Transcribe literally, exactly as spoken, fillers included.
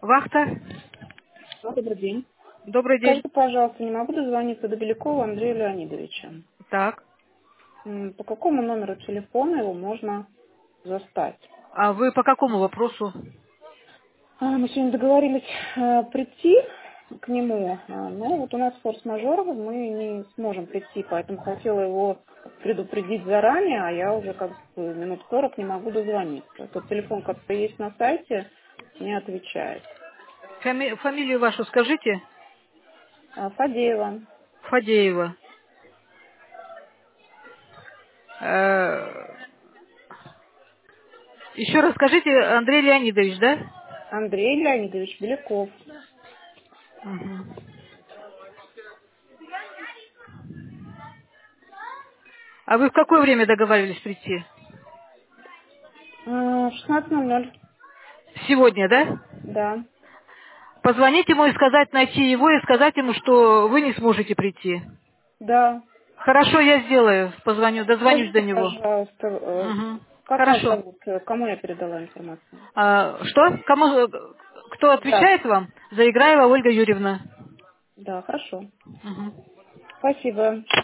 Вахта. Ну, добрый день. Добрый день. Скажите, пожалуйста, не могу дозвониться до Белякова Андрея Леонидовича. Так. М, По какому номеру телефона его можно застать? А вы по какому вопросу? А, мы сегодня договорились э, прийти к нему, а, но вот у нас форс-мажор, мы не сможем прийти, поэтому хотела его предупредить заранее, а я уже как бы минут сорок не могу дозвониться. Тот телефон, который есть на сайте, не отвечает. Фами- фамилию вашу скажите. А, Фадеева. Фадеева. Э, Еще раз скажите, Андрей Леонидович, да? Андрей Леонидович Беляков. Мгм. А вы в какое время договаривались прийти? А, шестнадцать ноль ноль. Сегодня, да? Да. Позвонить ему и сказать, найти его и сказать ему, что вы не сможете прийти. Да. Хорошо, я сделаю. Позвоню, дозвонюсь до Скажите, него. пожалуйста, э, Мгм. как вас Хорошо. зовут? Э, Кому я передала информацию? А, что? Кому, кто Да. отвечает вам? Заиграева Ольга Юрьевна. Да, хорошо. Мгм. Спасибо.